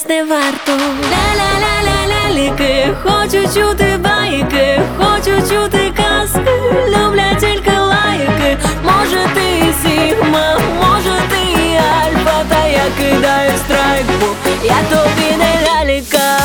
не варто. Ля-ля-ля-ля-ляліки, хочу чути байки, хочу чути казки, люблять тільки лайки. Може ти Сігма, може ти Альфа, та я кидаю страйк, бо я тобі не ляліка.